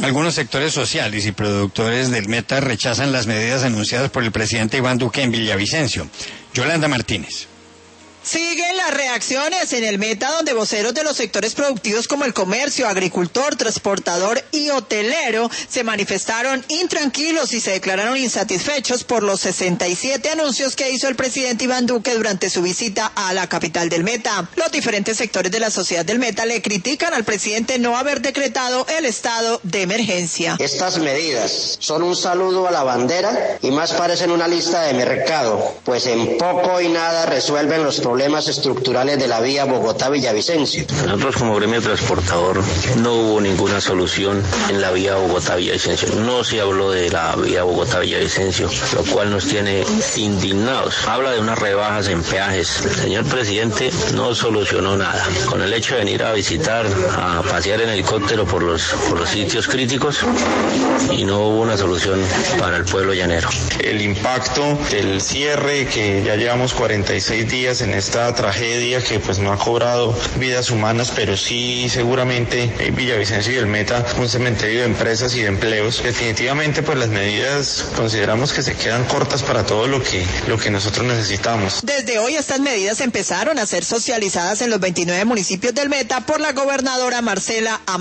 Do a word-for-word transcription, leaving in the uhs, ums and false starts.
Algunos sectores sociales y productores del Meta rechazan las medidas anunciadas por el presidente Iván Duque en Villavicencio. Yolanda Martínez. Siguen las reacciones en el Meta, donde voceros de los sectores productivos como el comercio, agricultor, transportador y hotelero se manifestaron intranquilos y se declararon insatisfechos por los sesenta y siete anuncios que hizo el presidente Iván Duque durante su visita a la capital del Meta. Los diferentes sectores de la sociedad del Meta le critican al presidente no haber decretado el estado de emergencia. Estas medidas son un saludo a la bandera y más parecen una lista de mercado, pues en poco y nada resuelven los problemas problemas estructurales de la vía Bogotá-Villavicencio. Nosotros como gremio transportador no hubo ninguna solución en la vía Bogotá-Villavicencio. No se habló de la vía Bogotá-Villavicencio, lo cual nos tiene indignados. Habla de unas rebajas en peajes. El señor presidente no solucionó nada. Con el hecho de venir a visitar, a pasear en helicóptero por los, por los sitios críticos, y no hubo una solución para el pueblo llanero. El impacto del cierre, que ya llevamos cuarenta y seis días en esta tragedia que pues no ha cobrado vidas humanas, pero sí seguramente en Villavicencio y el Meta un cementerio de empresas y de empleos. Definitivamente pues las medidas consideramos que se quedan cortas para todo lo que, lo que nosotros necesitamos. Desde hoy estas medidas empezaron a ser socializadas en los veintinueve municipios del Meta por la gobernadora Marcela Amaya.